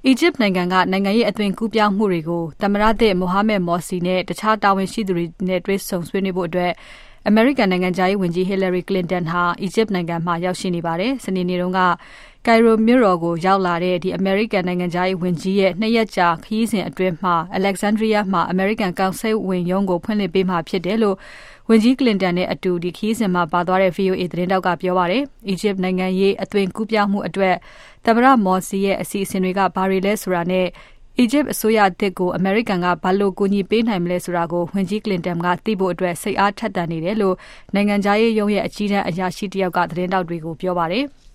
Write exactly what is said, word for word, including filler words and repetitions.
အီဂျစ်နိုင်ငံကနိုင်ငံရေးအသွင်ကူးပြောင်းမှုတွေကိုသမ္မတသစ်မိုဟာမက်မော်စီနဲ့တခြားတာဝန်ရှိသူတွေနဲ့တွေ့ဆုံဆွေးနွေးဖို့အတွက်အမေရိကန်နိုင်ငံခြားရေးဝန်ကြီး Hillary Clinton ဟာအီဂျစ်နိုင်ငံမှာရောက်ရှိနေပါတယ်။စနေနေ့တုန်းကကိုင်ရိုမြို့တော်ကိုရောက်လာတဲ့ဒီအမေရိကန်နိုင်ငံခြားရေးဝန်ကြီးရဲ့နှစ်ရက်ကြာခရီးစဉ်အတွင်းမှာ Alexandria မှာအမေရိကန်ကောင်စစ်ဝင်ရုံးကိုဖွင့်လှစ်ပေးမှာဖြစ်တယ်လို့ဝန်ကြီး Clinton နဲ့အတူဒီခရီးစဉ်မှာပါသွားတဲ့ ဗွီအိုအေ သတင်းတောက်ကပြောပါတယ်။အီဂျစ်နိုင်ငံရေးအသွင်ကူးပြောင်းမှုအတွက်သမ္မတမော်စီရဲ့အစီအစဉ်တွေကဘာတွေလဲဆိုတာနဲ့အီဂျစ်အစိုးရအသစ်ကိုအမေရိကန်ကဘာလို့ကူညီပေးနိုင်မလဲဆိုတာကိုဝန်ကြီး Clinton ကသိဖို့အတွက်စိတ်အားထက်သန်နေတယ်လို့နိုင်ငံခြားရေးရုံးရဲ့အကြီးတန်းအရာရှိတယောက်ကသတင်းတောက်တွေကိုပြောပါတယ်။